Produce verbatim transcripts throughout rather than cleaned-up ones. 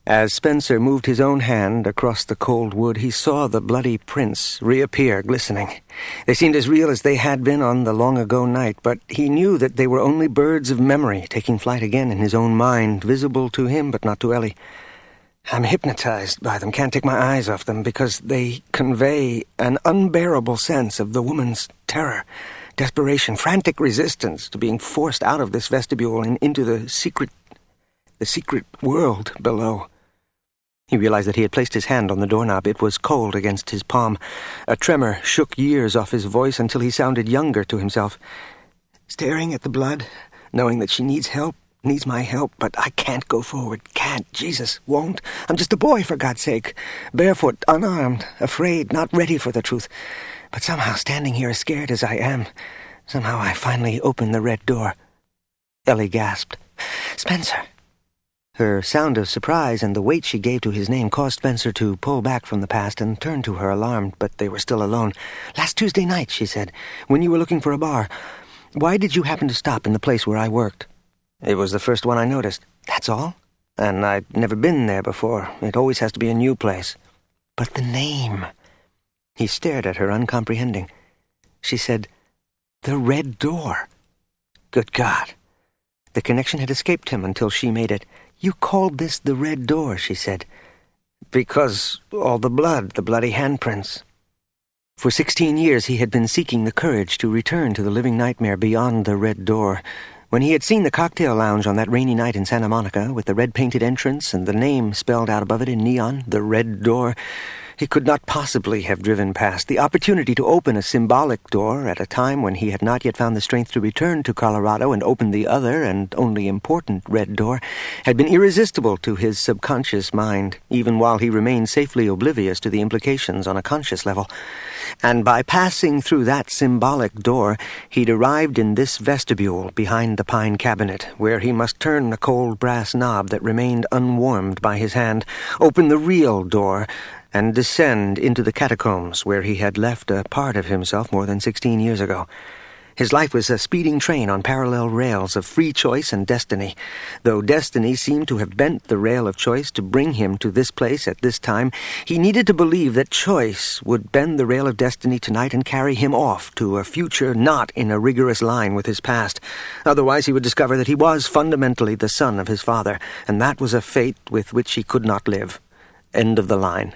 As Spencer moved his own hand across the cold wood, he saw the bloody prints reappear, glistening. They seemed as real as they had been on the long-ago night, but he knew that they were only birds of memory, taking flight again in his own mind, visible to him but not to Ellie. I'm hypnotized by them, can't take my eyes off them, because they convey an unbearable sense of the woman's terror, desperation, frantic resistance to being forced out of this vestibule and into the secret, the secret world below. He realized that he had placed his hand on the doorknob. It was cold against his palm. A tremor shook years off his voice until he sounded younger to himself. Staring at the blood, knowing that she needs help, needs my help, but I can't go forward. Can't. Jesus, won't. I'm just a boy, for God's sake. Barefoot, unarmed, afraid, not ready for the truth. But somehow, standing here as scared as I am, somehow I finally opened the red door. Ellie gasped. Spencer! Her sound of surprise and the weight she gave to his name caused Spencer to pull back from the past and turn to her alarmed, but they were still alone. Last Tuesday night, she said, when you were looking for a bar. Why did you happen to stop in the place where I worked? It was the first one I noticed. That's all? And I'd never been there before. It always has to be a new place. But the name... He stared at her, uncomprehending. She said, the Red Door. Good God. The connection had escaped him until she made it. You called this the Red Door, she said. Because all the blood, the bloody handprints. For sixteen years he had been seeking the courage to return to the living nightmare beyond the Red Door. When he had seen the cocktail lounge on that rainy night in Santa Monica, with the red-painted entrance and the name spelled out above it in neon, the Red Door, he could not possibly have driven past. The opportunity to open a symbolic door at a time when he had not yet found the strength to return to Colorado and open the other and only important Red Door had been irresistible to his subconscious mind, even while he remained safely oblivious to the implications on a conscious level. And by passing through that symbolic door, he'd arrived in this vestibule behind the pine cabinet, where he must turn the cold brass knob that remained unwarmed by his hand, open the real door, and descend into the catacombs where he had left a part of himself more than sixteen years ago. His life was a speeding train on parallel rails of free choice and destiny, though destiny seemed to have bent the rail of choice to bring him to this place at this time. He needed to believe that choice would bend the rail of destiny tonight and carry him off to a future not in a rigorous line with his past. Otherwise he would discover that he was fundamentally the son of his father, and that was a fate with which he could not live. End of the line.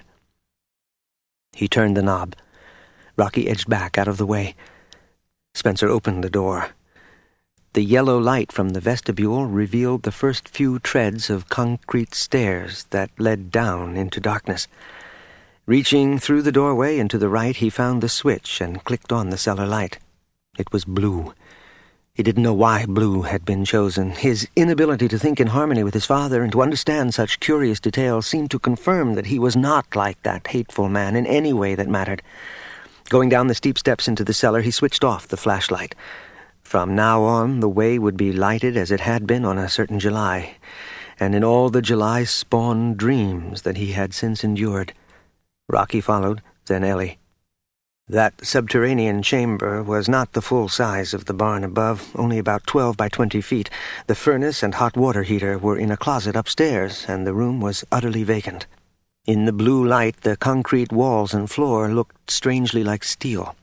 He turned the knob. Rocky edged back out of the way. Spencer opened the door. The yellow light from the vestibule revealed the first few treads of concrete stairs that led down into darkness. Reaching through the doorway and to the right, he found the switch and clicked on the cellar light. It was blue. He didn't know why blue had been chosen. His inability to think in harmony with his father and to understand such curious details seemed to confirm that he was not like that hateful man in any way that mattered. Going down the steep steps into the cellar, he switched off the flashlight. From now on, the way would be lighted as it had been on a certain July, and in all the July-spawned dreams that he had since endured. Rocky followed, then Ellie. That subterranean chamber was not the full size of the barn above, only about twelve by twenty feet. The furnace and hot water heater were in a closet upstairs, and the room was utterly vacant. In the blue light, the concrete walls and floor looked strangely like steel.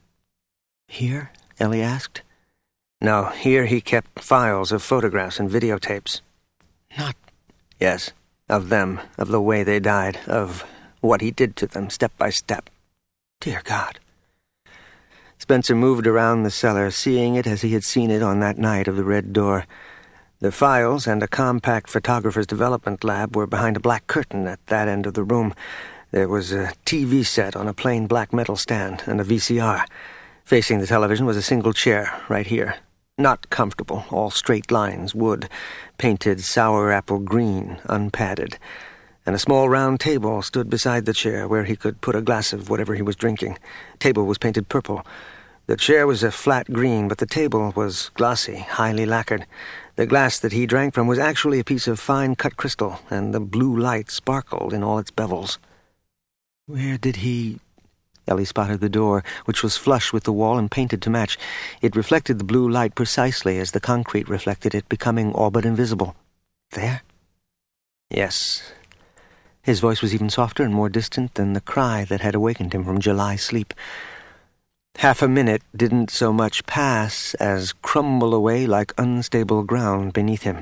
Here? Ellie asked. No, here he kept files of photographs and videotapes. Not... Yes, of them, of the way they died, of what he did to them, step by step. Dear God. Spencer moved around the cellar, seeing it as he had seen it on that night of the Red Door. The files and a compact photographer's development lab were behind a black curtain at that end of the room. There was a T V set on a plain black metal stand and a V C R. Facing the television was a single chair, right here. Not comfortable, all straight lines, wood, painted sour apple green, unpadded. And a small round table stood beside the chair where he could put a glass of whatever he was drinking. Table was painted purple. The chair was a flat green, but the table was glossy, highly lacquered. The glass that he drank from was actually a piece of fine cut crystal, and the blue light sparkled in all its bevels. Where did he... Ellie spotted the door, which was flush with the wall and painted to match. It reflected the blue light precisely as the concrete reflected it, becoming all but invisible. There? Yes. His voice was even softer and more distant than the cry that had awakened him from July sleep. Half a minute didn't so much pass as crumble away like unstable ground beneath him.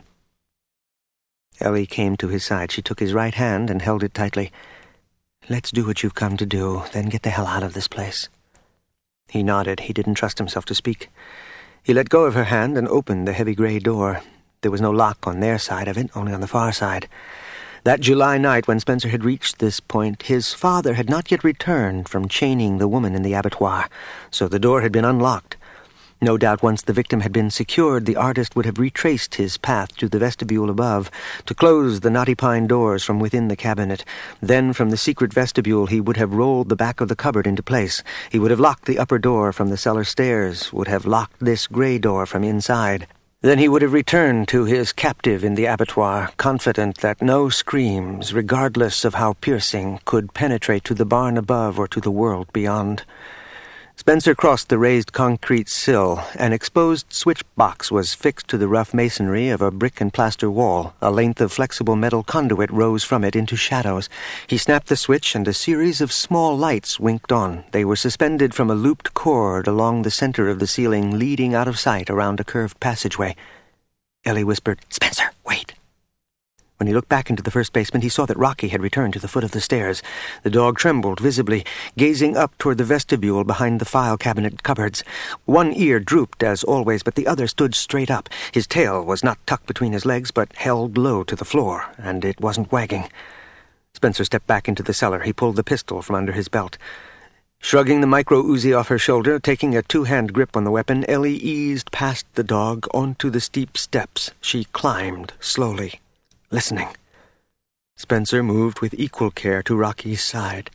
Ellie came to his side. She took his right hand and held it tightly. "Let's do what you've come to do, then get the hell out of this place." He nodded. He didn't trust himself to speak. He let go of her hand and opened the heavy gray door. There was no lock on their side of it, only on the far side. That July night, when Spencer had reached this point, his father had not yet returned from chaining the woman in the abattoir, so the door had been unlocked. No doubt once the victim had been secured, the artist would have retraced his path to the vestibule above, to close the knotty pine doors from within the cabinet. Then from the secret vestibule he would have rolled the back of the cupboard into place. He would have locked the upper door from the cellar stairs, would have locked this gray door from inside. Then he would have returned to his captive in the abattoir, confident that no screams, regardless of how piercing, could penetrate to the barn above or to the world beyond. Spencer crossed the raised concrete sill. An exposed switch box was fixed to the rough masonry of a brick-and-plaster wall. A length of flexible metal conduit rose from it into shadows. He snapped the switch, and a series of small lights winked on. They were suspended from a looped cord along the center of the ceiling, leading out of sight around a curved passageway. Ellie whispered, "Spencer, wait." When he looked back into the first basement, he saw that Rocky had returned to the foot of the stairs. The dog trembled visibly, gazing up toward the vestibule behind the file cabinet cupboards. One ear drooped, as always, but the other stood straight up. His tail was not tucked between his legs, but held low to the floor, and it wasn't wagging. Spencer stepped back into the cellar. He pulled the pistol from under his belt. Shrugging the micro-Uzi off her shoulder, taking a two-hand grip on the weapon, Ellie eased past the dog onto the steep steps. She climbed slowly, listening. Spencer moved with equal care to Rocky's side.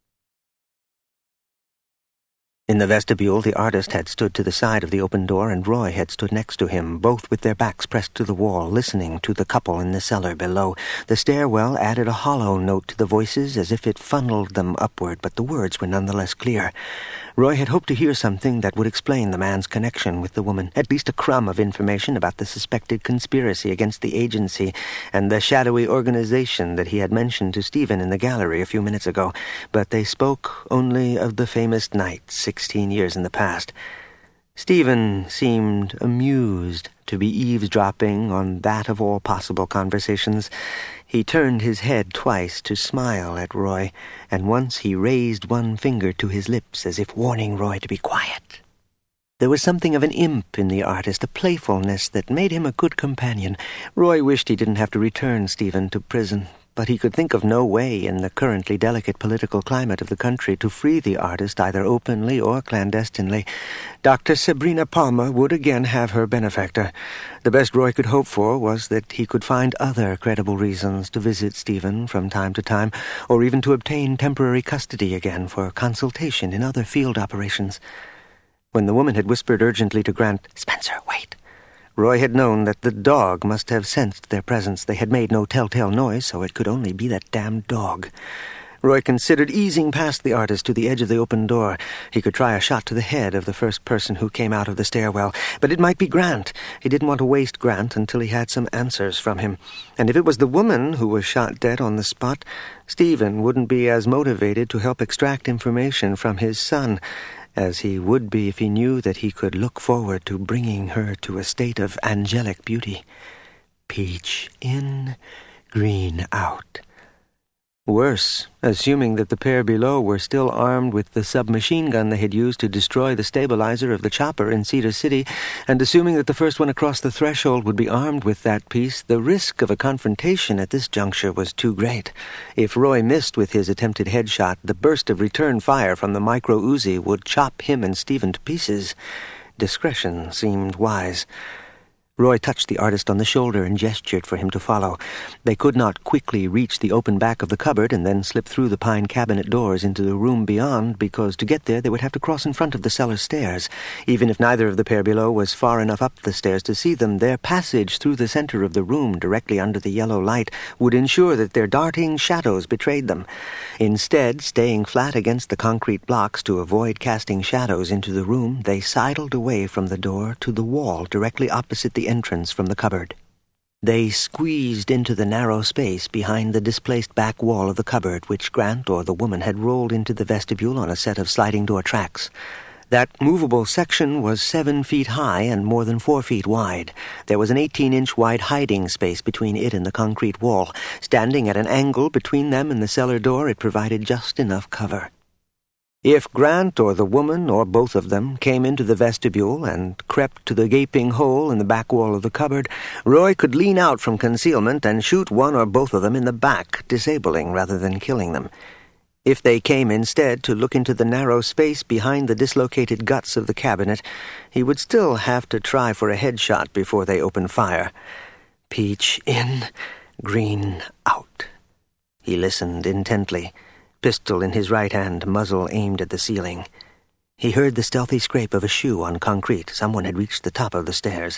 In the vestibule, the artist had stood to the side of the open door, and Roy had stood next to him, both with their backs pressed to the wall, listening to the couple in the cellar below. The stairwell added a hollow note to the voices, as if it funneled them upward, but the words were nonetheless clear. Roy had hoped to hear something that would explain the man's connection with the woman, at least a crumb of information about the suspected conspiracy against the agency and the shadowy organization that he had mentioned to Stephen in the gallery a few minutes ago, but they spoke only of the famous night sixteen years in the past. Stephen seemed amused to be eavesdropping on that of all possible conversations. He turned his head twice to smile at Roy, and once he raised one finger to his lips as if warning Roy to be quiet. There was something of an imp in the artist, a playfulness that made him a good companion. Roy wished he didn't have to return Stephen to prison, but he could think of no way in the currently delicate political climate of the country to free the artist either openly or clandestinely. Doctor Sabrina Palmer would again have her benefactor. The best Roy could hope for was that he could find other credible reasons to visit Stephen from time to time, or even to obtain temporary custody again for consultation in other field operations. When the woman had whispered urgently to Grant, "Spencer, wait," Roy had known that the dog must have sensed their presence. They had made no telltale noise, so it could only be that damned dog. Roy considered easing past the artist to the edge of the open door. He could try a shot to the head of the first person who came out of the stairwell, but it might be Grant. He didn't want to waste Grant until he had some answers from him. And if it was the woman who was shot dead on the spot, Stephen wouldn't be as motivated to help extract information from his son as he would be if he knew that he could look forward to bringing her to a state of angelic beauty. Peach in, green out. Worse, assuming that the pair below were still armed with the submachine gun they had used to destroy the stabilizer of the chopper in Cedar City, and assuming that the first one across the threshold would be armed with that piece, the risk of a confrontation at this juncture was too great. If Roy missed with his attempted headshot, the burst of return fire from the micro-Uzi would chop him and Stephen to pieces. Discretion seemed wise. Roy touched the artist on the shoulder and gestured for him to follow. They could not quickly reach the open back of the cupboard and then slip through the pine cabinet doors into the room beyond, because to get there they would have to cross in front of the cellar stairs. Even if neither of the pair below was far enough up the stairs to see them, their passage through the center of the room, directly under the yellow light, would ensure that their darting shadows betrayed them. Instead, staying flat against the concrete blocks to avoid casting shadows into the room, they sidled away from the door to the wall directly opposite the entrance from the cupboard. They squeezed into the narrow space behind the displaced back wall of the cupboard, which Grant or the woman had rolled into the vestibule on a set of sliding door tracks. That movable section was seven feet high and more than four feet wide. There was an eighteen-inch wide hiding space between it and the concrete wall. Standing at an angle between them and the cellar door, it provided just enough cover. If Grant or the woman, or both of them, came into the vestibule and crept to the gaping hole in the back wall of the cupboard, Roy could lean out from concealment and shoot one or both of them in the back, disabling rather than killing them. If they came instead to look into the narrow space behind the dislocated guts of the cabinet, he would still have to try for a headshot before they opened fire. Peach in, Green out. He listened intently, pistol in his right hand, muzzle aimed at the ceiling. He heard the stealthy scrape of a shoe on concrete. Someone had reached the top of the stairs.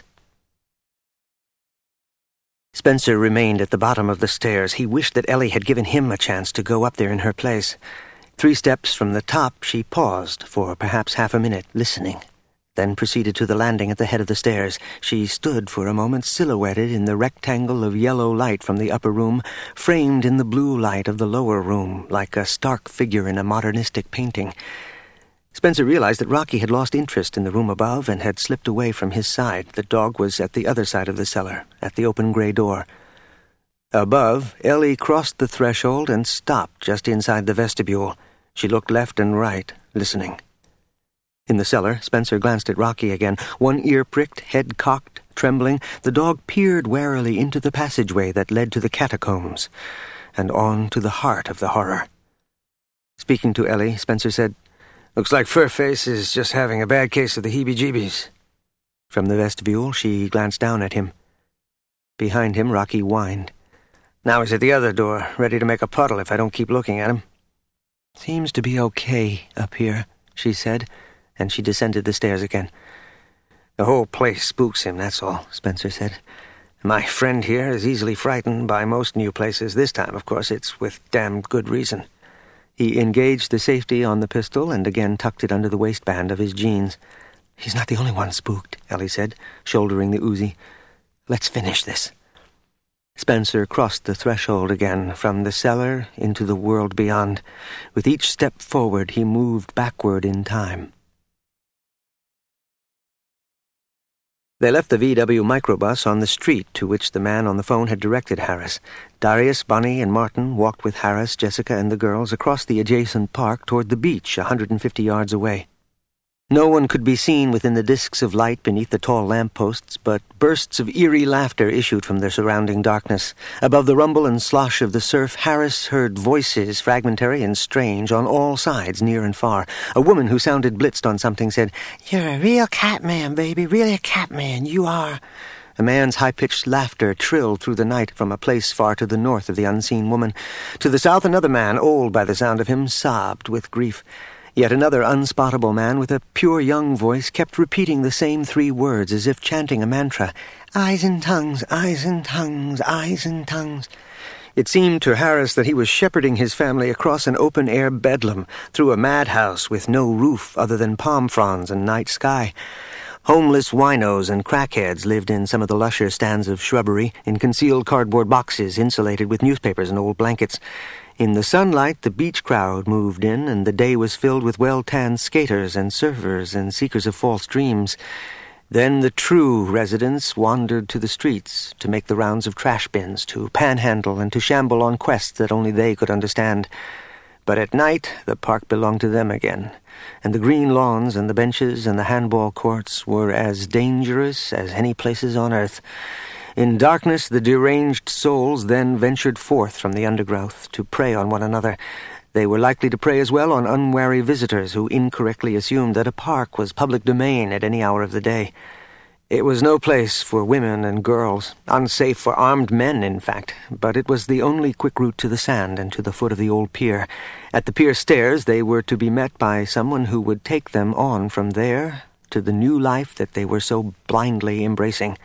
Spencer remained at the bottom of the stairs. He wished that Ellie had given him a chance to go up there in her place. Three steps from the top, she paused for perhaps half a minute, listening, then proceeded to the landing at the head of the stairs. She stood for a moment silhouetted in the rectangle of yellow light from the upper room, framed in the blue light of the lower room, like a stark figure in a modernistic painting. Spencer realized that Rocky had lost interest in the room above and had slipped away from his side. The dog was at the other side of the cellar, at the open gray door. Above, Ellie crossed the threshold and stopped just inside the vestibule. She looked left and right, listening. In the cellar, Spencer glanced at Rocky again, one ear pricked, head cocked, trembling. The dog peered warily into the passageway that led to the catacombs, and on to the heart of the horror. Speaking to Ellie, Spencer said, "Looks like Furface is just having a bad case of the heebie-jeebies." From the vestibule, she glanced down at him. Behind him, Rocky whined. "Now he's at the other door, ready to make a puddle if I don't keep looking at him." "Seems to be okay up here," she said, and she descended the stairs again. "The whole place spooks him, that's all," Spencer said. "My friend here is easily frightened by most new places. This time, of course, it's with damned good reason." He engaged the safety on the pistol and again tucked it under the waistband of his jeans. "He's not the only one spooked," Ellie said, shouldering the Uzi. "Let's finish this." Spencer crossed the threshold again, from the cellar into the world beyond. With each step forward, he moved backward in time. They left the V W microbus on the street to which the man on the phone had directed Harris. Darius, Bunny, and Martin walked with Harris, Jessica, and the girls across the adjacent park toward the beach a hundred and fifty yards away. No one could be seen within the discs of light beneath the tall lampposts, but bursts of eerie laughter issued from the surrounding darkness. Above the rumble and slosh of the surf, Harris heard voices, fragmentary and strange, on all sides, near and far. A woman who sounded blitzed on something said, "You're a real catman, baby, really a catman, you are." A man's high-pitched laughter trilled through the night from a place far to the north of the unseen woman. To the south, another man, old by the sound of him, sobbed with grief. Yet another unspottable man with a pure young voice kept repeating the same three words as if chanting a mantra. "Eyes and tongues, eyes and tongues, eyes and tongues." It seemed to Harris that he was shepherding his family across an open-air bedlam, through a madhouse with no roof other than palm fronds and night sky. Homeless winos and crackheads lived in some of the lusher stands of shrubbery, in concealed cardboard boxes insulated with newspapers and old blankets. In the sunlight, the beach crowd moved in, and the day was filled with well-tanned skaters and surfers and seekers of false dreams. Then the true residents wandered to the streets to make the rounds of trash bins, to panhandle and to shamble on quests that only they could understand. But at night, the park belonged to them again, and the green lawns and the benches and the handball courts were as dangerous as any places on earth. In darkness, the deranged souls then ventured forth from the undergrowth to prey on one another. They were likely to prey as well on unwary visitors who incorrectly assumed that a park was public domain at any hour of the day. It was no place for women and girls, unsafe for armed men, in fact, but it was the only quick route to the sand and to the foot of the old pier. At the pier stairs, they were to be met by someone who would take them on from there to the new life that they were so blindly embracing.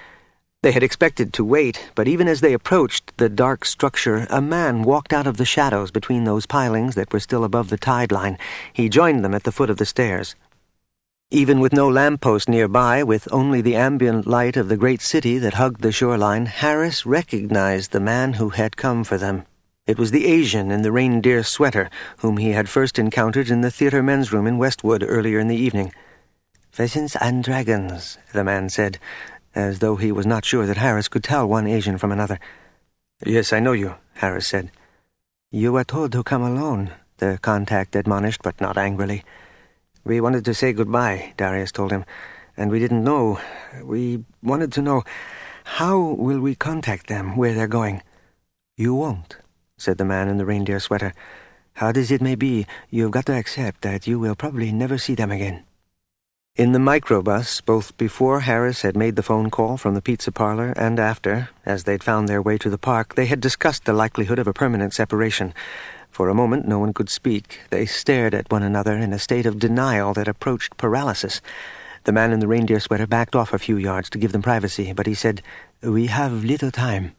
They had expected to wait, but even as they approached the dark structure, a man walked out of the shadows between those pilings that were still above the tide line. He joined them at the foot of the stairs. Even with no lamppost nearby, with only the ambient light of the great city that hugged the shoreline, Harris recognized the man who had come for them. It was the Asian in the reindeer sweater, whom he had first encountered in the theater men's room in Westwood earlier in the evening. "Pheasants and dragons," the man said, as though he was not sure that Harris could tell one Asian from another. "Yes, I know you," Harris said. "You were told to come alone," the contact admonished, but not angrily. "We wanted to say goodbye," Darius told him, "and we didn't know. We wanted to know, how will we contact them where they're going?" "You won't," said the man in the reindeer sweater. "Hard as it may be, you've got to accept that you will probably never see them again." In the microbus, both before Harris had made the phone call from the pizza parlor and after, as they'd found their way to the park, they had discussed the likelihood of a permanent separation. For a moment no one could speak. They stared at one another in a state of denial that approached paralysis. The man in the reindeer sweater backed off a few yards to give them privacy, but he said, "We have little time."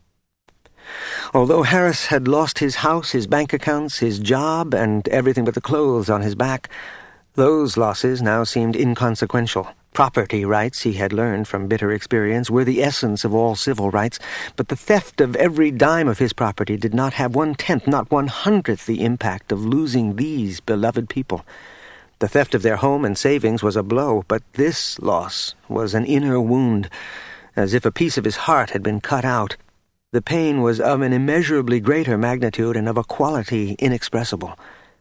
Although Harris had lost his house, his bank accounts, his job, and everything but the clothes on his back, those losses now seemed inconsequential. Property rights, he had learned from bitter experience, were the essence of all civil rights, but the theft of every dime of his property did not have one-tenth, not one-hundredth the impact of losing these beloved people. The theft of their home and savings was a blow, but this loss was an inner wound, as if a piece of his heart had been cut out. The pain was of an immeasurably greater magnitude and of a quality inexpressible.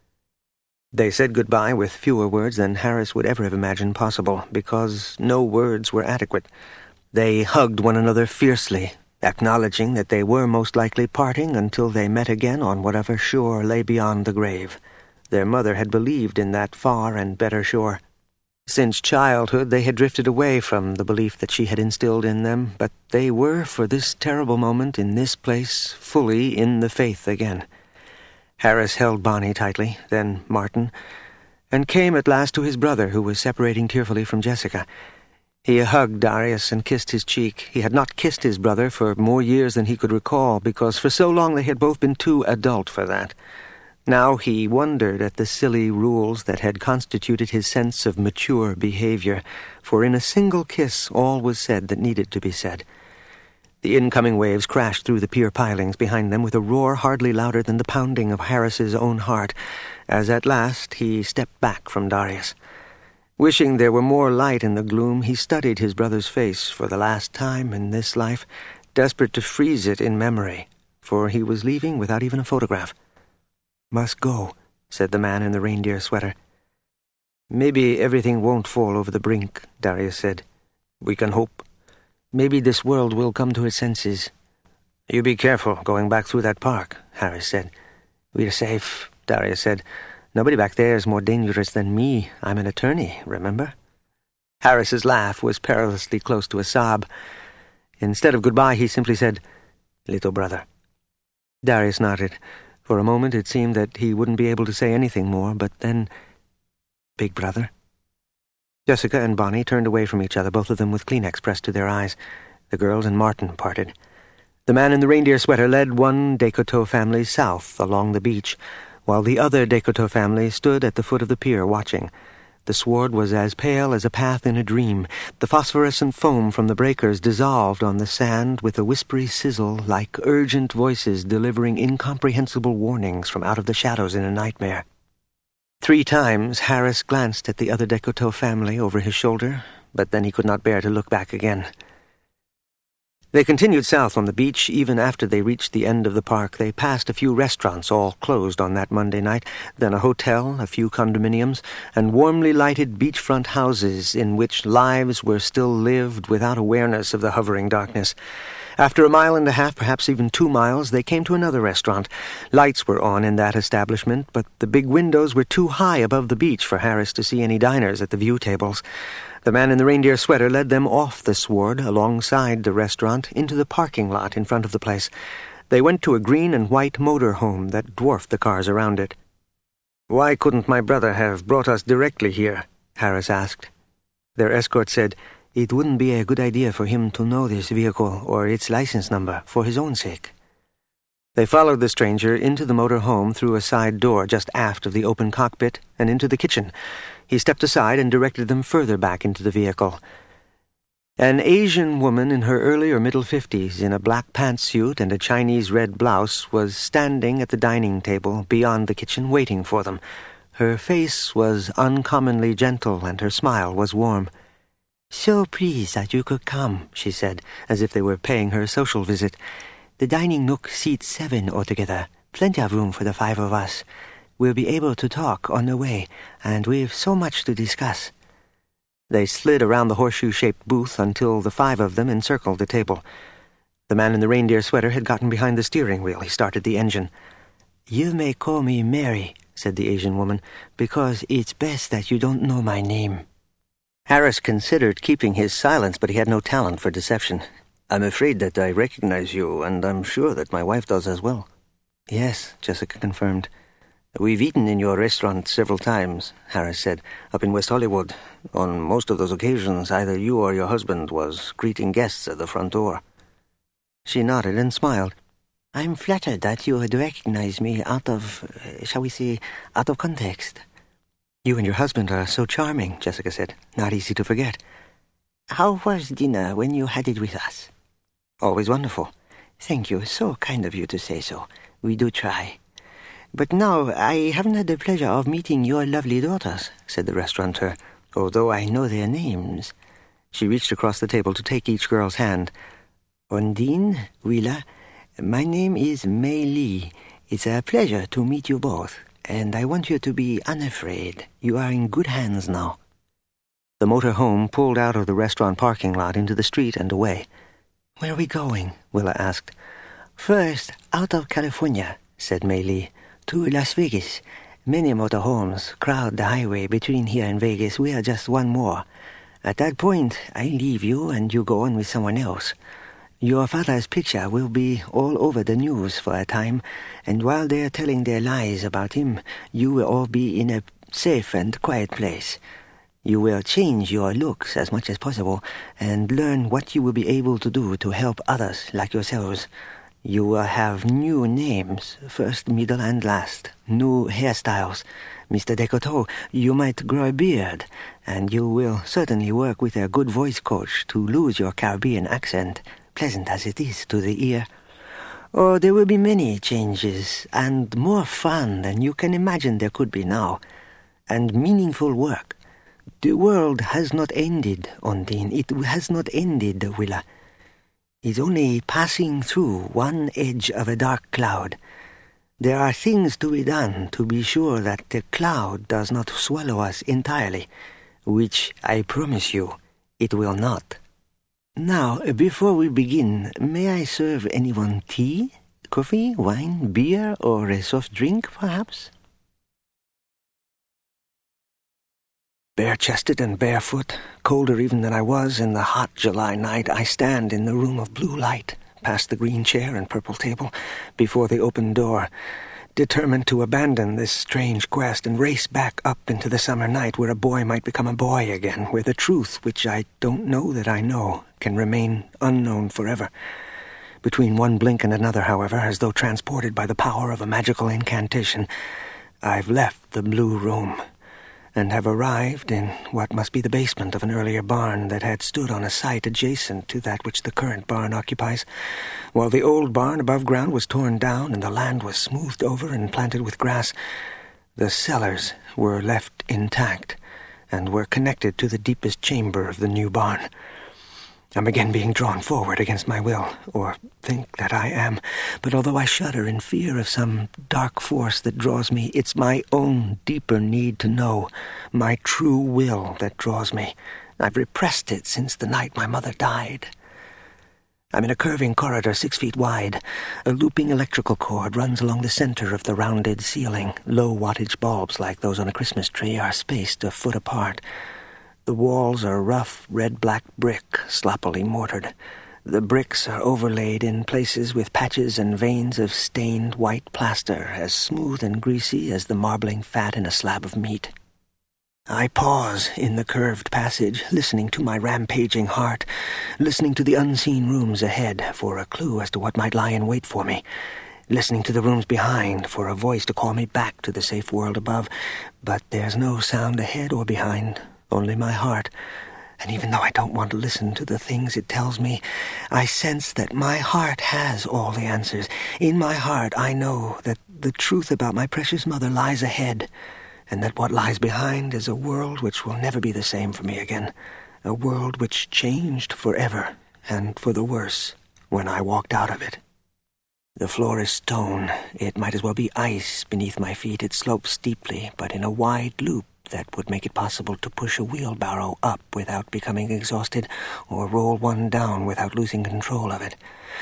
They said goodbye with fewer words than Harris would ever have imagined possible, because no words were adequate. They hugged one another fiercely, acknowledging that they were most likely parting until they met again on whatever shore lay beyond the grave. Their mother had believed in that far and better shore. Since childhood they had drifted away from the belief that she had instilled in them, but they were, for this terrible moment in this place, fully in the faith again. Harris held Bonnie tightly, then Martin, and came at last to his brother, who was separating tearfully from Jessica. He hugged Darius and kissed his cheek. He had not kissed his brother for more years than he could recall, because for so long they had both been too adult for that. Now he wondered at the silly rules that had constituted his sense of mature behavior, for in a single kiss all was said that needed to be said. The incoming waves crashed through the pier pilings behind them with a roar hardly louder than the pounding of Harris's own heart, as at last he stepped back from Darius. Wishing there were more light in the gloom, he studied his brother's face for the last time in this life, desperate to freeze it in memory, for he was leaving without even a photograph. "Must go," said the man in the reindeer sweater. "Maybe everything won't fall over the brink," Darius said. "We can hope. Maybe this world will come to its senses." "You be careful going back through that park," Harris said. "We're safe," Darius said. "Nobody back there is more dangerous than me. I'm an attorney, remember?" Harris's laugh was perilously close to a sob. Instead of goodbye, he simply said, "Little brother." Darius nodded. For a moment it seemed that he wouldn't be able to say anything more, but then, "Big brother?" Jessica and Bonnie turned away from each other, both of them with Kleenex pressed to their eyes. The girls and Martin parted. The man in the reindeer sweater led one Decoteau family south along the beach, while the other Decoteau family stood at the foot of the pier watching. The sward was as pale as a path in a dream. The phosphorescent foam from the breakers dissolved on the sand with a whispery sizzle like urgent voices delivering incomprehensible warnings from out of the shadows in a nightmare. Three times Harris glanced at the other Decoteau family over his shoulder, but then he could not bear to look back again. They continued south on the beach. Even after they reached the end of the park, they passed a few restaurants, all closed on that Monday night, then a hotel, a few condominiums, and warmly lighted beachfront houses in which lives were still lived without awareness of the hovering darkness. After a mile and a half, perhaps even two miles, they came to another restaurant. Lights were on in that establishment, but the big windows were too high above the beach for Harris to see any diners at the view tables. The man in the reindeer sweater led them off the sward, alongside the restaurant, into the parking lot in front of the place. They went to a green and white motor home that dwarfed the cars around it. "Why couldn't my brother have brought us directly here?" Harris asked. Their escort said, "It wouldn't be a good idea for him to know this vehicle or its license number for his own sake." They followed the stranger into the motor home through a side door just aft of the open cockpit and into the kitchen. He stepped aside and directed them further back into the vehicle. An Asian woman in her early or middle fifties, in a black pantsuit and a Chinese red blouse, was standing at the dining table beyond the kitchen waiting for them. Her face was uncommonly gentle, and her smile was warm. "So pleased that you could come," she said, as if they were paying her a social visit. "The dining nook seats seven altogether. Plenty of room for the five of us. We'll be able to talk on the way, and we've so much to discuss." They slid around the horseshoe-shaped booth until the five of them encircled the table. The man in the reindeer sweater had gotten behind the steering wheel. He started the engine. "You may call me Mary," said the Asian woman, "because it's best that you don't know my name." Harris considered keeping his silence, but he had no talent for deception. "I'm afraid that I recognize you, and I'm sure that my wife does as well." "Yes," Jessica confirmed. "We've eaten in your restaurant several times," Harris said, "up in West Hollywood. On most of those occasions, either you or your husband was greeting guests at the front door." She nodded and smiled. "I'm flattered that you would recognize me out of, uh, shall we say, out of context." "You and your husband are so charming," Jessica said. "Not easy to forget." "How was dinner when you had it with us?" "Always wonderful." "Thank you. So kind of you to say so. We do try. But now I haven't had the pleasure of meeting your lovely daughters," said the restaurateur, "although I know their names." She reached across the table to take each girl's hand. "Undine, Willa, my name is Mei Li. It's a pleasure to meet you both, and I want you to be unafraid. You are in good hands now." The motor home pulled out of the restaurant parking lot into the street and away. "Where are we going?" Willa asked. "First, out of California," said Mei Li. "To Las Vegas. Many motorhomes crowd the highway between here and Vegas. We are just one more. At that point, I leave you and you go on with someone else. Your father's picture will be all over the news for a time, and while they are telling their lies about him, you will all be in a safe and quiet place. You will change your looks as much as possible and learn what you will be able to do to help others like yourselves. You will have new names, first, middle, and last. New hairstyles. Mister Decoteau, you might grow a beard, and you will certainly work with a good voice coach to lose your Caribbean accent, pleasant as it is to the ear. Oh, there will be many changes, and more fun than you can imagine there could be now, and meaningful work. The world has not ended, Undine. It has not ended, Willa. It's only passing through one edge of a dark cloud. There are things to be done to be sure that the cloud does not swallow us entirely, which I promise you it will not. Now, before we begin, may I serve anyone tea, coffee, wine, beer, or a soft drink, perhaps?" Bare-chested and barefoot, colder even than I was in the hot July night, I stand in the room of blue light, past the green chair and purple table, before the open door, determined to abandon this strange quest and race back up into the summer night where a boy might become a boy again, where the truth, which I don't know that I know, can remain unknown forever. Between one blink and another, however, as though transported by the power of a magical incantation, I've left the blue room and have arrived in what must be the basement of an earlier barn that had stood on a site adjacent to that which the current barn occupies. While the old barn above ground was torn down and the land was smoothed over and planted with grass, the cellars were left intact and were connected to the deepest chamber of the new barn. I'm again being drawn forward against my will, or think that I am, but although I shudder in fear of some dark force that draws me, it's my own deeper need to know, my true will that draws me. I've repressed it since the night my mother died. I'm in a curving corridor six feet wide. A looping electrical cord runs along the center of the rounded ceiling. Low wattage bulbs like those on a Christmas tree are spaced a foot apart. The walls are rough, red-black brick, sloppily mortared. The bricks are overlaid in places with patches and veins of stained white plaster, as smooth and greasy as the marbling fat in a slab of meat. I pause in the curved passage, listening to my rampaging heart, listening to the unseen rooms ahead for a clue as to what might lie in wait for me. listening to the rooms behind for a voice to call me back to the safe world above. But there's no sound ahead or behind, only my heart. And even though I don't want to listen to the things it tells me, I sense that my heart has all the answers. In my heart, I know that the truth about my precious mother lies ahead, and that what lies behind is a world which will never be the same for me again, a world which changed forever, and for the worse, when I walked out of it. The floor is stone. It might as well be ice beneath my feet. It slopes steeply, but in a wide loop that would make it possible to push a wheelbarrow up without becoming exhausted, or roll one down without losing control of it.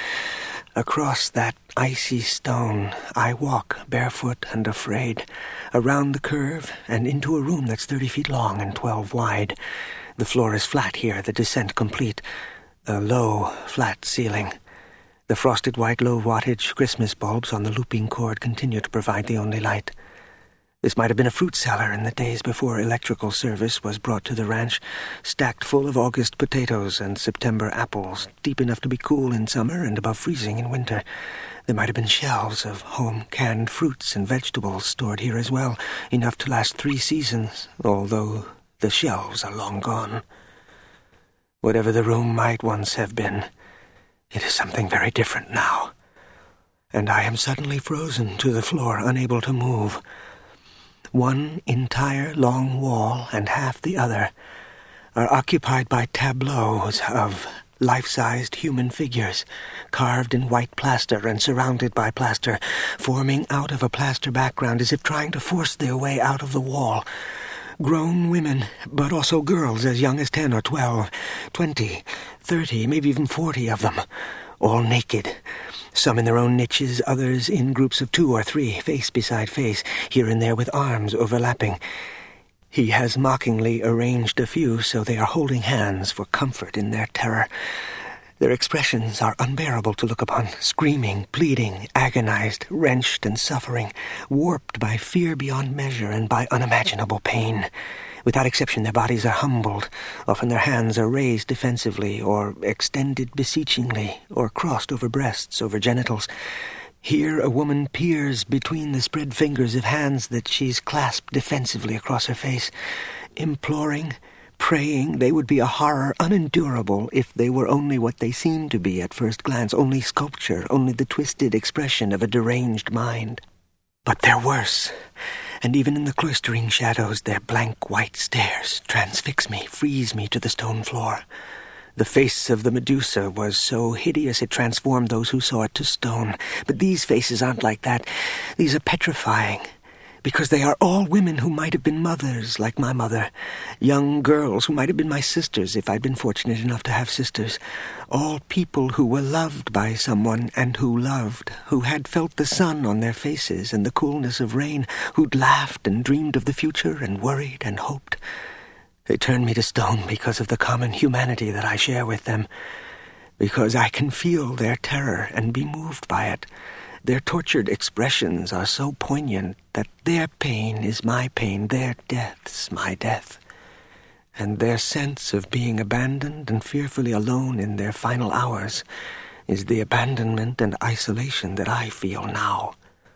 Across that icy stone, I walk, barefoot and afraid, around the curve and into a room that's thirty feet long and twelve wide. The floor is flat here, the descent complete. A low, flat ceiling. The frosted white low-wattage Christmas bulbs on the looping cord continue to provide the only light. This might have been a fruit cellar in the days before electrical service was brought to the ranch, stacked full of August potatoes and September apples, deep enough to be cool in summer and above freezing in winter. There might have been shelves of home-canned fruits and vegetables stored here as well, enough to last three seasons, although the shelves are long gone. Whatever the room might once have been, it is something very different now. And I am suddenly frozen to the floor, unable to move. One entire long wall and half the other are occupied by tableaus of life-sized human figures, carved in white plaster and surrounded by plaster, forming out of a plaster background as if trying to force their way out of the wall. Grown women, but also girls as young as ten or twelve, twenty, thirty, maybe even forty of them, all naked. Some in their own niches, others in groups of two or three, face beside face, here and there with arms overlapping. He has mockingly arranged a few so they are holding hands for comfort in their terror. Their expressions are unbearable to look upon, screaming, pleading, agonized, wrenched and suffering, warped by fear beyond measure and by unimaginable pain. Without exception, their bodies are humbled. Often their hands are raised defensively, or extended beseechingly, or crossed over breasts, over genitals. Here a woman peers between the spread fingers of hands that she's clasped defensively across her face, imploring, praying they would be a horror unendurable if they were only what they seem to be at first glance, only sculpture, only the twisted expression of a deranged mind. But they're worse, and even in the cloistering shadows their blank white stares transfix me, freeze me to the stone floor. The face of the Medusa was so hideous it transformed those who saw it to stone. But these faces aren't like that. These are petrifying, because they are all women who might have been mothers, like my mother, young girls who might have been my sisters if I'd been fortunate enough to have sisters, all people who were loved by someone and who loved, who had felt the sun on their faces and the coolness of rain, who'd laughed and dreamed of the future and worried and hoped. They turn me to stone because of the common humanity that I share with them, because I can feel their terror and be moved by it. Their tortured expressions are so poignant that their pain is my pain, their death's my death. And their sense of being abandoned and fearfully alone in their final hours is the abandonment and isolation that I feel now.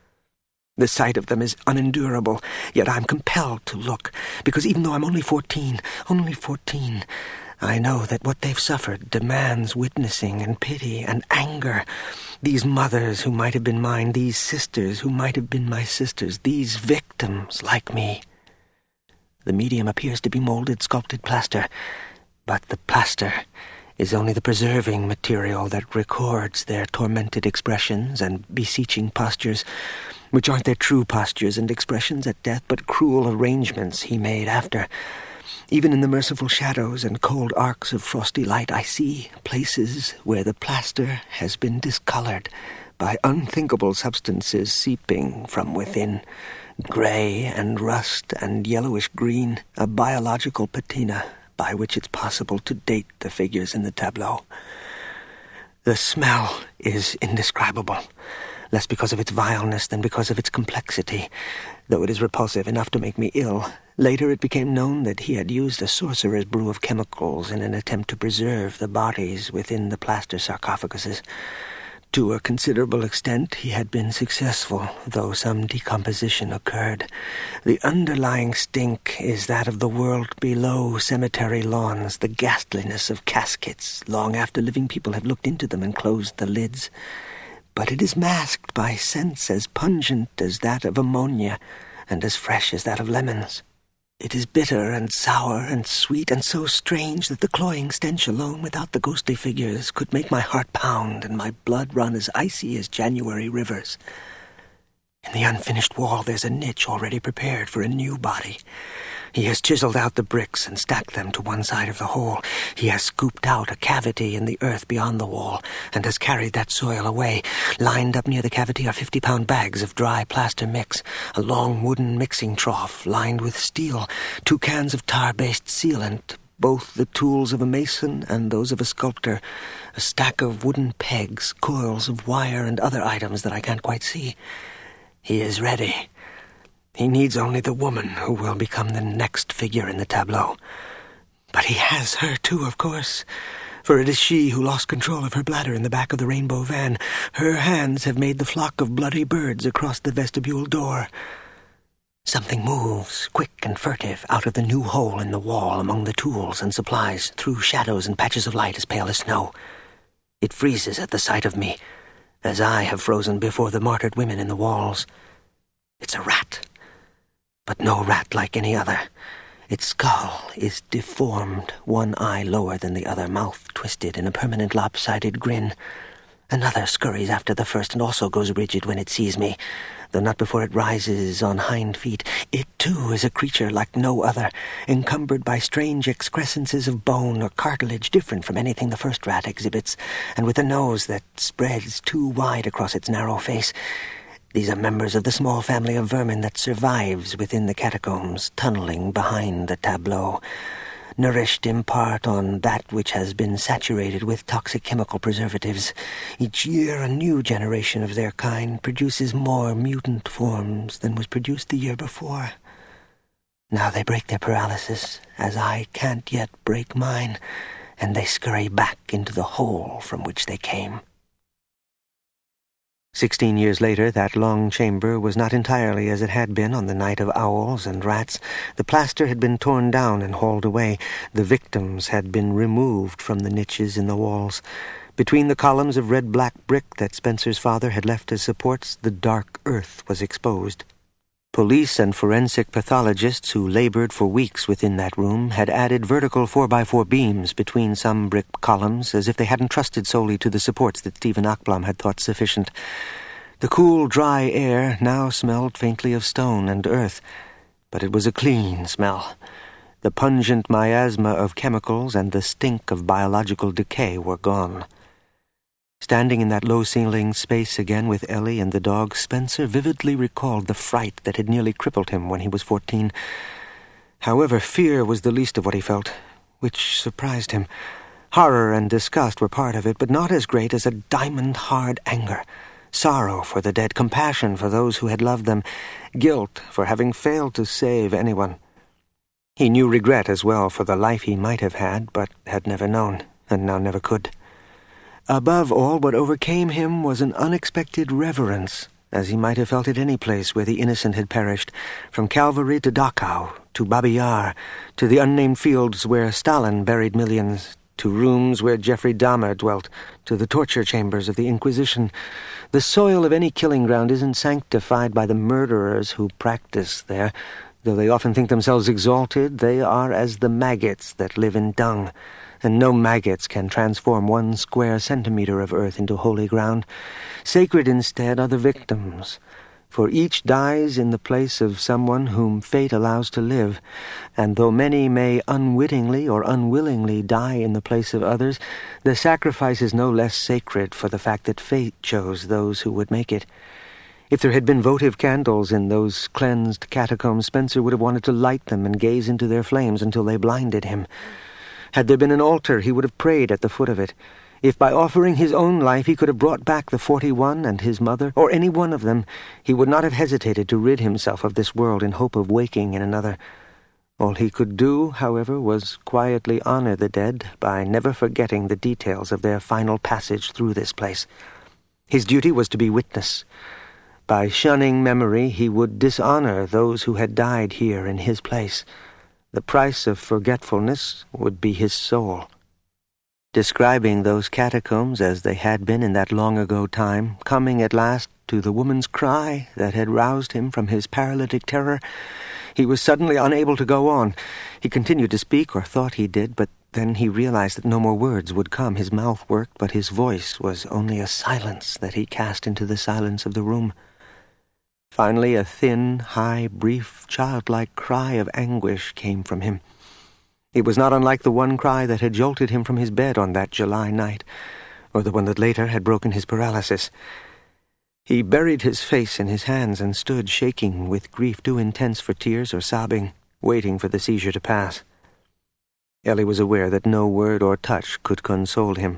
The sight of them is unendurable, yet I'm compelled to look, because even though I'm only fourteen, only fourteen, I know that what they've suffered demands witnessing and pity and anger. These mothers who might have been mine, these sisters who might have been my sisters, these victims like me. The medium appears to be molded, sculpted plaster, but the plaster is only the preserving material that records their tormented expressions and beseeching postures, which aren't their true postures and expressions at death, but cruel arrangements he made after. Even in the merciful shadows and cold arcs of frosty light, I see places where the plaster has been discolored by unthinkable substances seeping from within. Gray and rust and yellowish green, a biological patina by which it's possible to date the figures in the tableau. The smell is indescribable, less because of its vileness than because of its complexity, though it is repulsive enough to make me ill. Later it became known that he had used a sorcerer's brew of chemicals in an attempt to preserve the bodies within the plaster sarcophaguses. To a considerable extent he had been successful, though some decomposition occurred. The underlying stink is that of the world below cemetery lawns, the ghastliness of caskets, long after living people have looked into them and closed the lids. But it is masked by scents as pungent as that of ammonia, and as fresh as that of lemons. It is bitter and sour and sweet, and so strange that the cloying stench alone, without the ghostly figures, could make my heart pound and my blood run as icy as January rivers. In the unfinished wall there's a niche already prepared for a new body. He has chiseled out the bricks and stacked them to one side of the hole. He has scooped out a cavity in the earth beyond the wall, and has carried that soil away. Lined up near the cavity are fifty-pound bags of dry plaster mix, a long wooden mixing trough lined with steel, two cans of tar-based sealant, both the tools of a mason and those of a sculptor, a stack of wooden pegs, coils of wire, and other items that I can't quite see. He is ready. He needs only the woman who will become the next figure in the tableau. But he has her too, of course, for it is she who lost control of her bladder in the back of the rainbow van. Her hands have made the flock of bloody birds across the vestibule door. Something moves, quick and furtive, out of the new hole in the wall among the tools and supplies, through shadows and patches of light as pale as snow. It freezes at the sight of me, as I have frozen before the martyred women in the walls. It's a rat. But no rat like any other. Its skull is deformed, one eye lower than the other, mouth twisted in a permanent lopsided grin. Another scurries after the first and also goes rigid when it sees me, though not before it rises on hind feet. It, too, is a creature like no other, encumbered by strange excrescences of bone or cartilage different from anything the first rat exhibits, and with a nose that spreads too wide across its narrow face. These are members of the small family of vermin that survives within the catacombs, tunneling behind the tableau, nourished in part on that which has been saturated with toxic chemical preservatives. Each year a new generation of their kind produces more mutant forms than was produced the year before. Now they break their paralysis, as I can't yet break mine, and they scurry back into the hole from which they came. Sixteen years later, that long chamber was not entirely as it had been on the night of owls and rats. The plaster had been torn down and hauled away. The victims had been removed from the niches in the walls. Between the columns of red-black brick that Spencer's father had left as supports, the dark earth was exposed. Police and forensic pathologists who labored for weeks within that room had added vertical four-by-four beams between some brick columns, as if they hadn't trusted solely to the supports that Stephen Ackblom had thought sufficient. The cool, dry air now smelled faintly of stone and earth, but it was a clean smell. The pungent miasma of chemicals and the stink of biological decay were gone. Standing in that low-ceiling space again with Ellie and the dog, Spencer vividly recalled the fright that had nearly crippled him when he was fourteen. However, fear was the least of what he felt, which surprised him. Horror and disgust were part of it, but not as great as a diamond-hard anger. Sorrow for the dead, compassion for those who had loved them, guilt for having failed to save anyone. He knew regret as well for the life he might have had, but had never known, and now never could. Above all, what overcame him was an unexpected reverence, as he might have felt at any place where the innocent had perished, from Calvary to Dachau, to Babi Yar, to the unnamed fields where Stalin buried millions, to rooms where Jeffrey Dahmer dwelt, to the torture chambers of the Inquisition. The soil of any killing ground isn't sanctified by the murderers who practice there. Though they often think themselves exalted, they are as the maggots that live in dung, and no maggots can transform one square centimeter of earth into holy ground. Sacred instead are the victims, for each dies in the place of someone whom fate allows to live, and though many may unwittingly or unwillingly die in the place of others, the sacrifice is no less sacred for the fact that fate chose those who would make it. If there had been votive candles in those cleansed catacombs, Spencer would have wanted to light them and gaze into their flames until they blinded him. Had there been an altar, he would have prayed at the foot of it. If by offering his own life he could have brought back the forty-one and his mother, or any one of them, he would not have hesitated to rid himself of this world in hope of waking in another. All he could do, however, was quietly honor the dead by never forgetting the details of their final passage through this place. His duty was to be witness. By shunning memory, he would dishonor those who had died here in his place. The price of forgetfulness would be his soul. Describing those catacombs as they had been in that long-ago time, coming at last to the woman's cry that had roused him from his paralytic terror, he was suddenly unable to go on. He continued to speak, or thought he did, but then he realized that no more words would come. His mouth worked, but his voice was only a silence that he cast into the silence of the room. Finally, a thin, high, brief, childlike cry of anguish came from him. It was not unlike the one cry that had jolted him from his bed on that July night, or the one that later had broken his paralysis. He buried his face in his hands and stood shaking with grief too intense for tears or sobbing, waiting for the seizure to pass. Ellie was aware that no word or touch could console him.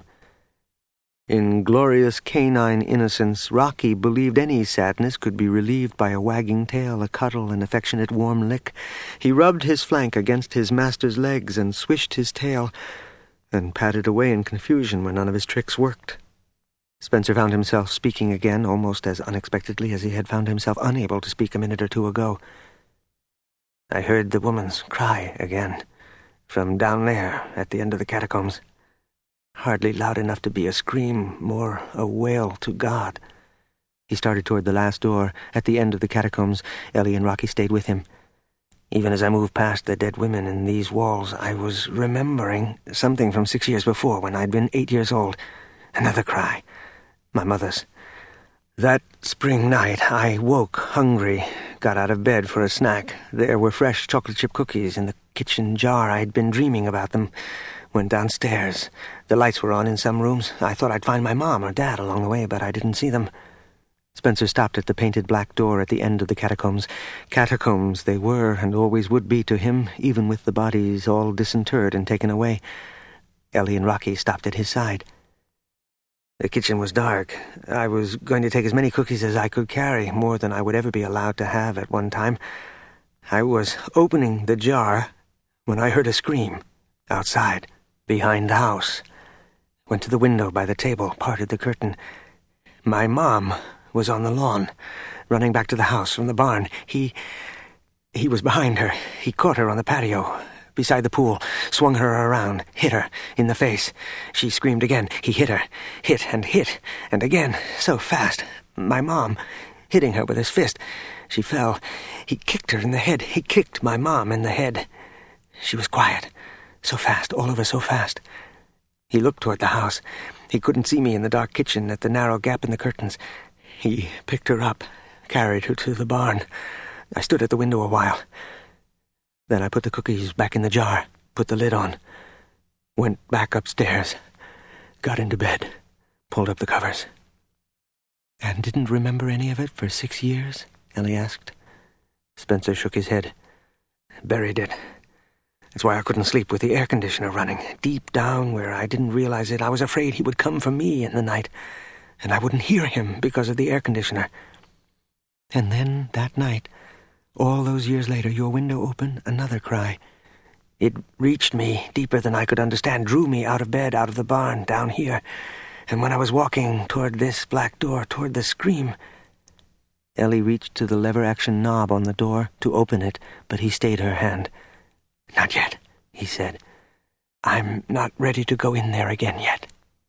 In glorious canine innocence, Rocky believed any sadness could be relieved by a wagging tail, a cuddle, an affectionate warm lick. He rubbed his flank against his master's legs and swished his tail, and patted away in confusion when none of his tricks worked. Spencer found himself speaking again, almost as unexpectedly as he had found himself unable to speak a minute or two ago. I heard the woman's cry again, from down there at the end of the catacombs. Hardly loud enough to be a scream, more a wail to God. He started toward the last door, at the end of the catacombs. Ellie and Rocky stayed with him. Even as I moved past the dead women in these walls, I was remembering something from six years before, when I'd been eight years old. Another cry. My mother's. That spring night, I woke hungry, got out of bed for a snack. There were fresh chocolate chip cookies in the kitchen jar. I'd been dreaming about them. Went downstairs. The lights were on in some rooms. I thought I'd find my mom or dad along the way, but I didn't see them. Spencer stopped at the painted black door at the end of the catacombs. Catacombs they were and always would be to him, even with the bodies all disinterred and taken away. Ellie and Rocky stopped at his side. The kitchen was dark. I was going to take as many cookies as I could carry, more than I would ever be allowed to have at one time. I was opening the jar when I heard a scream outside, behind the house. Went to the window by the table, parted the curtain. My mom was on the lawn, running back to the house from the barn. He... he was behind her. He caught her on the patio, beside the pool, swung her around, hit her in the face. She screamed again. He hit her, hit and hit, and again, so fast. My mom, hitting her with his fist. She fell. He kicked her in the head. He kicked my mom in the head. She was quiet. So fast, all over so fast. He looked toward the house. He couldn't see me in the dark kitchen at the narrow gap in the curtains. He picked her up, carried her to the barn. I stood at the window a while. Then I put the cookies back in the jar, put the lid on, went back upstairs, got into bed, pulled up the covers. And didn't remember any of it for six years? Ellie asked. Spencer shook his head. Buried it. That's why I couldn't sleep with the air conditioner running. Deep down where I didn't realize it, I was afraid he would come for me in the night, and I wouldn't hear him because of the air conditioner. And then, that night, all those years later, your window opened, another cry. It reached me deeper than I could understand, drew me out of bed, out of the barn, down here. And when I was walking toward this black door, toward the scream... Ellie reached to the lever-action knob on the door to open it, but he stayed her hand. Not yet, he said. I'm not ready to go in there again yet.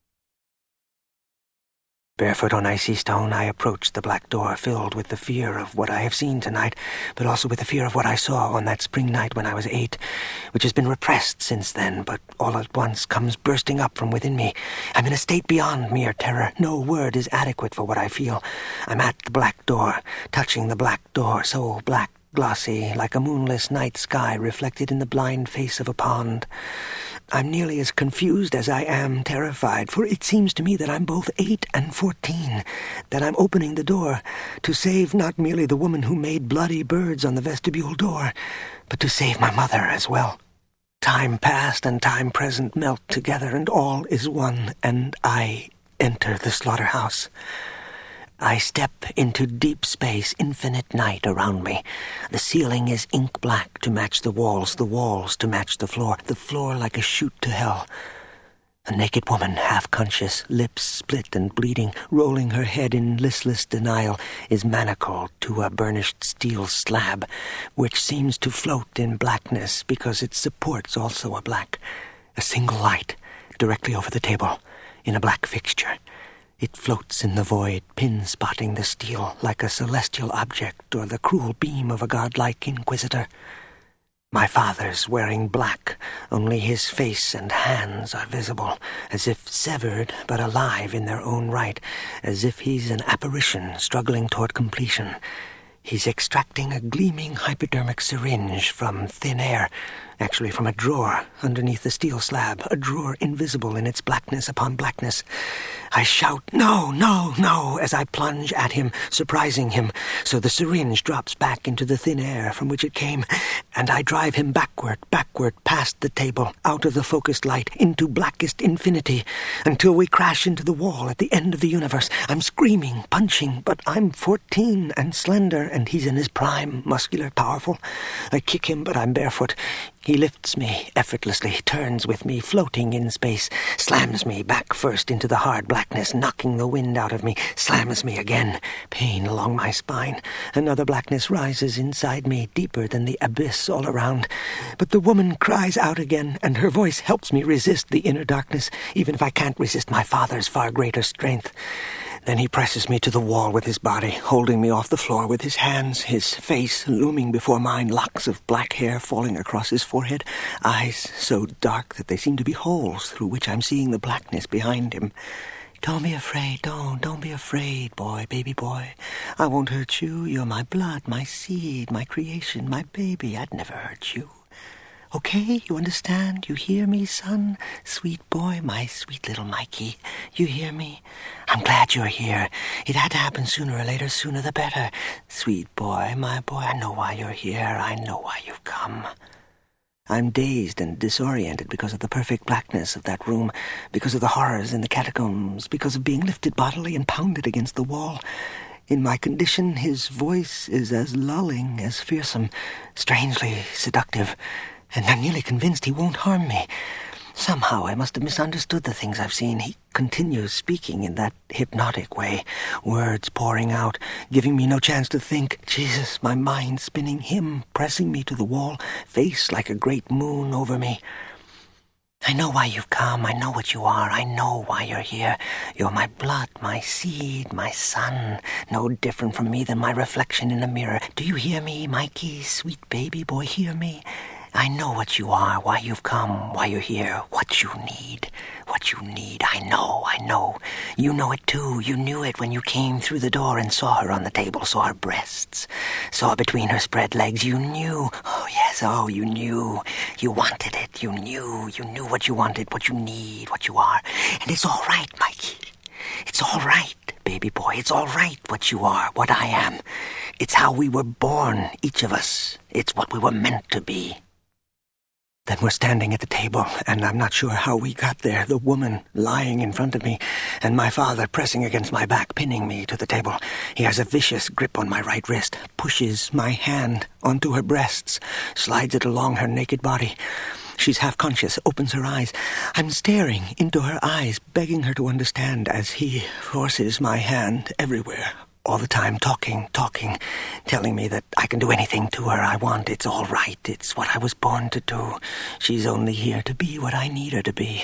Barefoot on icy stone, I approached the black door, filled with the fear of what I have seen tonight, but also with the fear of what I saw on that spring night when I was eight, which has been repressed since then, but all at once comes bursting up from within me. I'm in a state beyond mere terror. No word is adequate for what I feel. I'm at the black door, touching the black door, so black, glossy, like a moonless night sky reflected in the blind face of a pond. I'm nearly as confused as I am terrified, for it seems to me that I'm both eight and fourteen, that I'm opening the door to save not merely the woman who made bloody birds on the vestibule door, but to save my mother as well. Time past and time present melt together, and all is one, and I enter the slaughterhouse. I step into deep space, infinite night around me. The ceiling is ink black to match the walls, the walls to match the floor, the floor like a chute to hell. A naked woman, half-conscious, lips split and bleeding, rolling her head in listless denial, is manacled to a burnished steel slab, which seems to float in blackness because its supports also are black. A single light, directly over the table, in a black fixture. It floats in the void, pin-spotting the steel like a celestial object or the cruel beam of a godlike inquisitor. My father's wearing black, only his face and hands are visible, as if severed but alive in their own right, as if he's an apparition struggling toward completion. He's extracting a gleaming hypodermic syringe from thin air, actually from a drawer underneath the steel slab, a drawer invisible in its blackness upon blackness. I shout, "No, no, no," as I plunge at him, surprising him, so the syringe drops back into the thin air from which it came, and I drive him backward, backward, past the table, out of the focused light, into blackest infinity, until we crash into the wall at the end of the universe. I'm screaming, punching, but I'm fourteen and slender, and he's in his prime, muscular, powerful. I kick him, but I'm barefoot. He lifts me effortlessly, turns with me, floating in space, slams me back first into the hard blackness, knocking the wind out of me, slams me again, pain along my spine. Another blackness rises inside me, deeper than the abyss all around. But the woman cries out again, and her voice helps me resist the inner darkness, even if I can't resist my father's far greater strength. Then he presses me to the wall with his body, holding me off the floor with his hands, his face looming before mine, locks of black hair falling across his forehead, eyes so dark that they seem to be holes through which I'm seeing the blackness behind him. "Don't be afraid, don't, don't be afraid, boy, baby boy. I won't hurt you. You're my blood, my seed, my creation, my baby. I'd never hurt you. Okay, you understand? You hear me, son? Sweet boy, my sweet little Mikey. You hear me? I'm glad you're here. It had to happen sooner or later, sooner the better. Sweet boy, my boy, I know why you're here. I know why you've come." I'm dazed and disoriented because of the perfect blackness of that room, because of the horrors in the catacombs, because of being lifted bodily and pounded against the wall. In my condition, his voice is as lulling, as fearsome, strangely seductive, and I'm nearly convinced he won't harm me. Somehow I must have misunderstood the things I've seen. He continues speaking in that hypnotic way, words pouring out, giving me no chance to think. Jesus, my mind spinning, him pressing me to the wall, face like a great moon over me. "I know why you've come. I know what you are. I know why you're here. You're my blood, my seed, my son, no different from me than my reflection in a mirror. Do you hear me, Mikey, sweet baby boy? Hear me? I know what you are, why you've come, why you're here, what you need, what you need. I know, I know. You know it too. You knew it when you came through the door and saw her on the table, saw her breasts, saw between her spread legs. You knew. Oh, yes, oh, you knew. You wanted it. You knew. You knew what you wanted, what you need, what you are. And it's all right, Mikey. It's all right, baby boy. It's all right what you are, what I am. It's how we were born, each of us. It's what we were meant to be. Then we're standing at the table, and I'm not sure how we got there, the woman lying in front of me, and my father pressing against my back, pinning me to the table. He has a vicious grip on my right wrist, pushes my hand onto her breasts, slides it along her naked body. She's half-conscious, opens her eyes. I'm staring into her eyes, begging her to understand as he forces my hand everywhere. All the time, talking, talking, telling me that I can do anything to her I want. It's all right. It's what I was born to do. She's only here to be what I need her to be.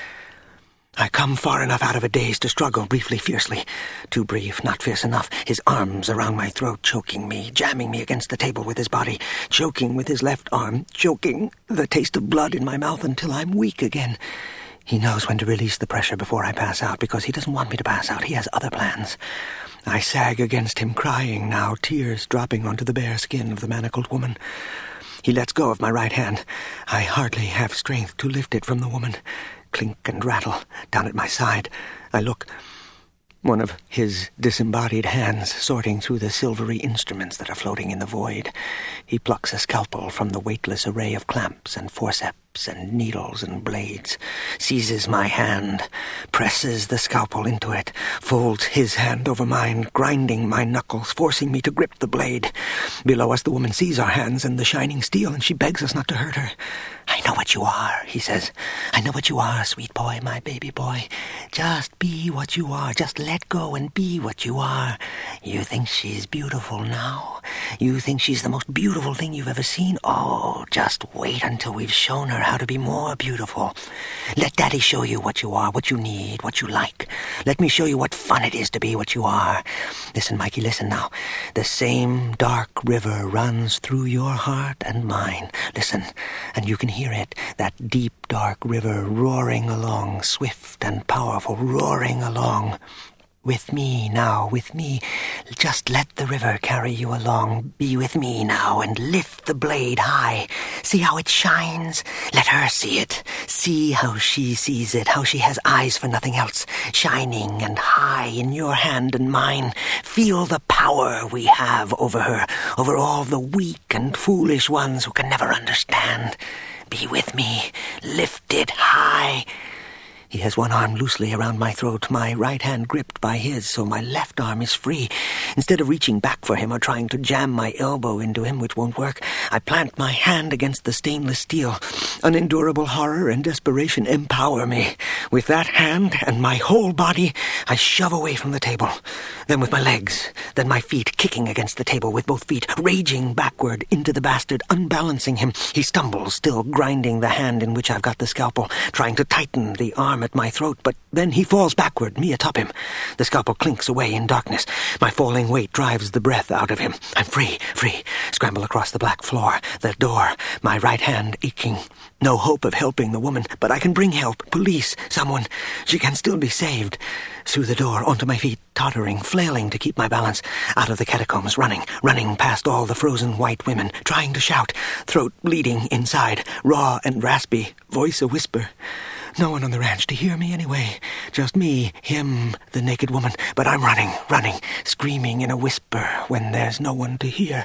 I come far enough out of a daze to struggle briefly, fiercely. Too brief, not fierce enough. His arms around my throat, choking me, jamming me against the table with his body, choking with his left arm, choking the taste of blood in my mouth until I'm weak again. He knows when to release the pressure before I pass out, because he doesn't want me to pass out. He has other plans. I sag against him, crying now, tears dropping onto the bare skin of the manacled woman. He lets go of my right hand. I hardly have strength to lift it from the woman. Clink and rattle down at my side. I look. One of his disembodied hands sorting through the silvery instruments that are floating in the void. He plucks a scalpel from the weightless array of clamps and forceps and needles and blades, seizes my hand, presses the scalpel into it, folds his hand over mine, grinding my knuckles, forcing me to grip the blade. Below us the woman sees our hands and the shining steel, and she begs us not to hurt her. I I know what you are, he says. I know what you are, sweet boy, my baby boy. Just be what you are. Just let go and be what you are. You think she's beautiful now? You think she's the most beautiful thing you've ever seen? Oh, just wait until we've shown her how to be more beautiful. Let Daddy show you what you are, what you need, what you like. Let me show you what fun it is to be what you are. Listen, Mikey, listen now. The same dark river runs through your heart and mine. Listen, and you can hear it, that deep, dark river roaring along, swift and powerful, roaring along. With me now, with me. Just let the river carry you along. Be with me now and lift the blade high. See how it shines? Let her see it. See how she sees it, how she has eyes for nothing else, shining and high in your hand and mine. Feel the power we have over her, over all the weak and foolish ones who can never understand. Be with me. Lift it high. He has one arm loosely around my throat, my right hand gripped by his, so my left arm is free. Instead of reaching back for him or trying to jam my elbow into him, which won't work, I plant my hand against the stainless steel. Unendurable horror and desperation empower me. With that hand and my whole body, I shove away from the table. Then with my legs, then my feet kicking against the table with both feet, raging backward into the bastard, unbalancing him. He stumbles, still grinding the hand in which I've got the scalpel, trying to tighten the arm at my throat, but then he falls backward, me atop him. The scalpel clinks away in darkness. My falling weight drives the breath out of him. I'm free, free. Scramble across the black floor, the door, my right hand aching. No hope of helping the woman, but I can bring help. Police, someone. She can still be saved. Through the door, onto my feet, tottering, flailing to keep my balance. Out of the catacombs, running, running past all the frozen white women, trying to shout. Throat bleeding inside, raw and raspy, voice a whisper. No one on the ranch to hear me anyway. Just me, him, the naked woman. But I'm running, running, screaming in a whisper when there's no one to hear.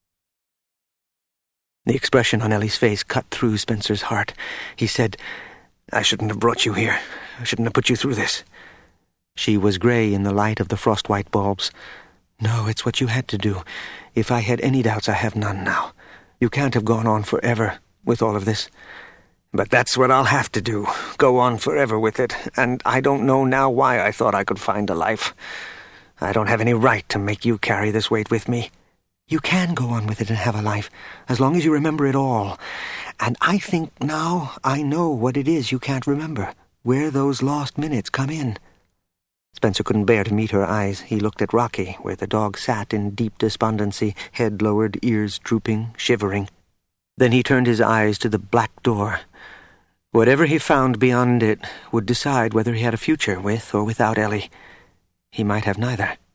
The expression on Ellie's face cut through Spencer's heart. He said, I shouldn't have brought you here. I shouldn't have put you through this. She was grey in the light of the frost-white bulbs. No, it's what you had to do. If I had any doubts, I have none now. You can't have gone on forever with all of this. But that's what I'll have to do, go on forever with it, and I don't know now why I thought I could find a life. I don't have any right to make you carry this weight with me. You can go on with it and have a life, as long as you remember it all. And I think now I know what it is you can't remember, where those lost minutes come in. Spencer couldn't bear to meet her eyes. He looked at Rocky, where the dog sat in deep despondency, head lowered, ears drooping, shivering. Then he turned his eyes to the black door. Whatever he found beyond it would decide whether he had a future with or without Ellie. He might have neither.